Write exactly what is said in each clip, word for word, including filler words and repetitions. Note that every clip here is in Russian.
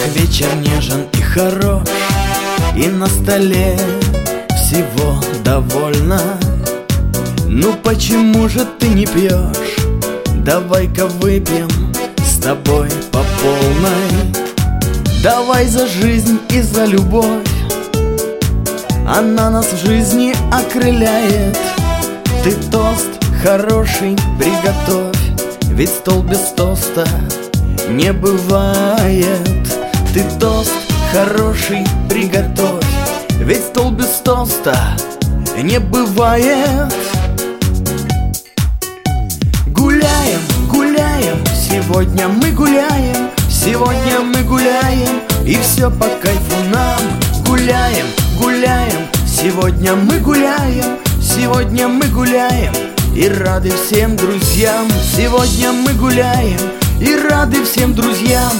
вечер нежен и хорош, и на столе всего довольно. Ну почему же ты не пьешь? Давай-ка выпьем с тобой по полной. Давай за жизнь и за любовь, она нас в жизни окрыляет. Ты тост хороший приготовь, ведь стол без тоста не бывает. Ты тост хороший приготовь, ведь стол без тоста не бывает. Гуляем, гуляем, сегодня мы гуляем, сегодня мы гуляем, и все по кайфу нам. Гуляем, гуляем, сегодня мы гуляем, сегодня мы гуляем, и рады всем друзьям. Сегодня мы гуляем, и рады всем друзьям.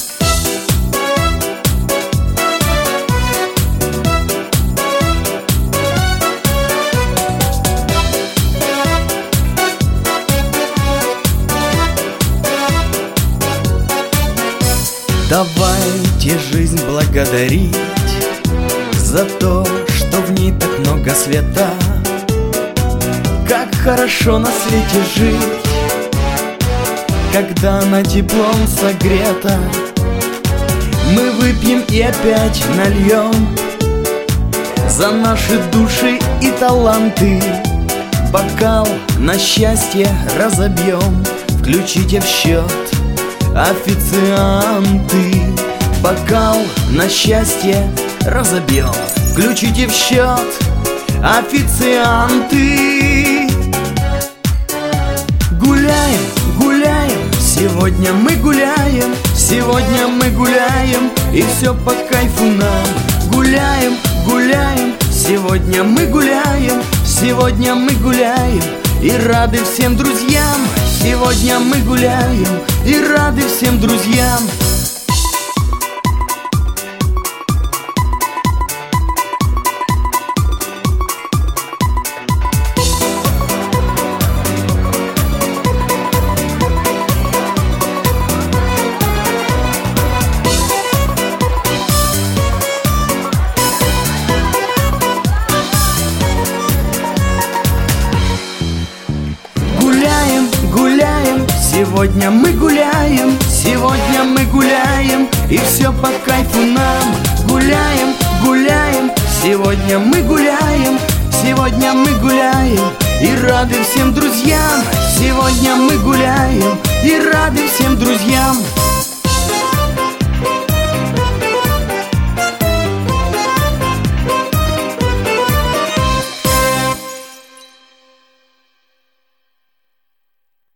Давайте жизнь благодарить за то, что в ней так много света. Как хорошо на свете жить, когда она теплом согрета. Мы выпьем и опять нальем за наши души и таланты. Бокал на счастье разобьем, включите в счет, официанты. Бокал на счастье разобьем, включите в счет, официанты. Гуляем, гуляем, сегодня мы гуляем, сегодня мы гуляем, и все по кайфу нам. Гуляем, гуляем, сегодня мы гуляем, сегодня мы гуляем, и рады всем друзьям. Сегодня мы гуляем, и рады всем друзьям. Сегодня мы гуляем, сегодня мы гуляем, и все по кайфу нам. Гуляем, гуляем, сегодня мы гуляем, сегодня мы гуляем, и рады всем друзьям. Сегодня мы гуляем, и рады всем друзьям.